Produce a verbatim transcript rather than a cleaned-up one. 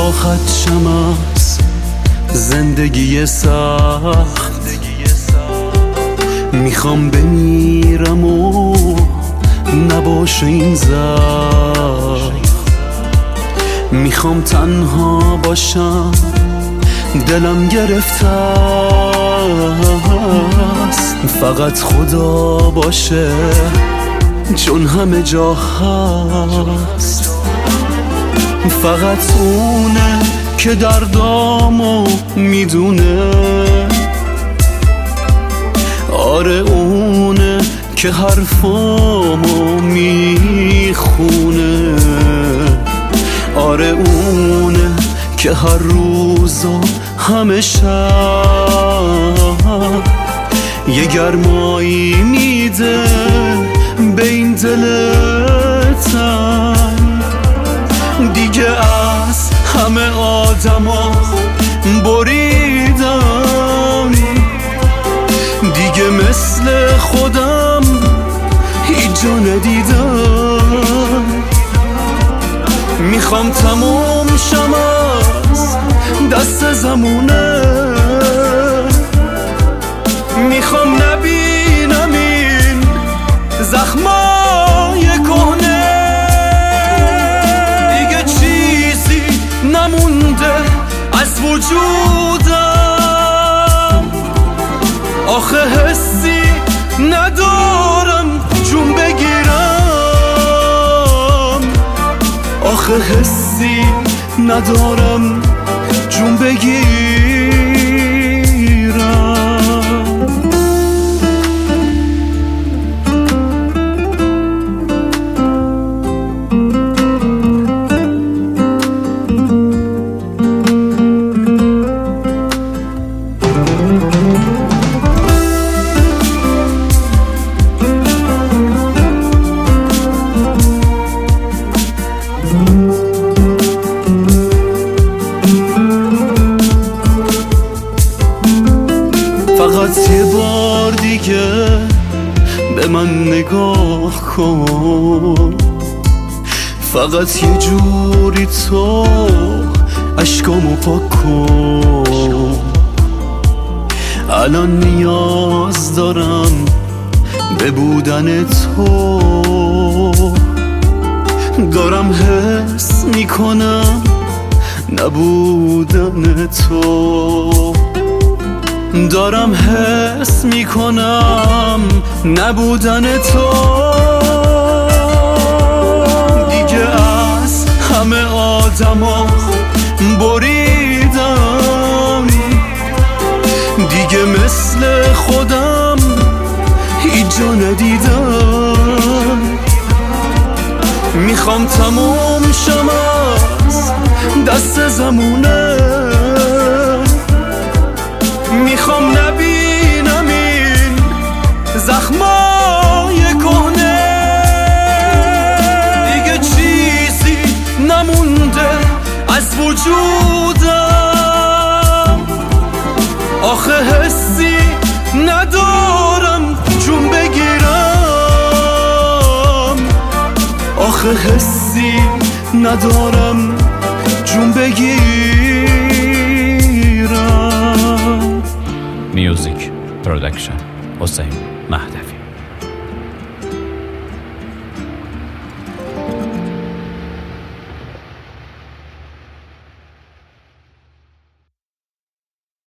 راحت شم از زندگی سخت، میخوام بمیرم و نباشه این زخم. میخوام تنها باشم، دلم گرفته است، فقط خدا باشه چون همه جا هست. فقط اونه که دردامو میدونه، آره اونه که حرفامو میخونه، آره اونه که هر روز و همه شب یه گرمایی میده به این دل تنگ. دیگه از همه آدما بریدم، دیگه مثل خودم هیچ جا ندیدم. میخوام تموم شم از دست زمونه، میخوام نبینم این زخمای کهنه. دیگه چیزی نمونده از وجودم، آخه حسی ندارم جون بگیرم، آخه حسی ندارم جون بگیرم. فقط یه بار دیگه به من نگاه کن، فقط یه جوری تو اشکامو پاک کن. الان نیاز دارم به بودن تو، دارم حس میکنم نبودن تو، دارم حس میکنم نبودن تو. دیگه از همه آدما بریدم، دیگه مثل خودم هیچ جا ندیدم. میخوام تموم شم از دست زمونه، میخوام نبینم این زخمای کهنه. دیگه چیزی نمونده از وجودم، آخه حسی ندارم جون بگیرم، آخه حسی ندارم جون بگیرم. میوزیک پرودکشن حسین مهدوی.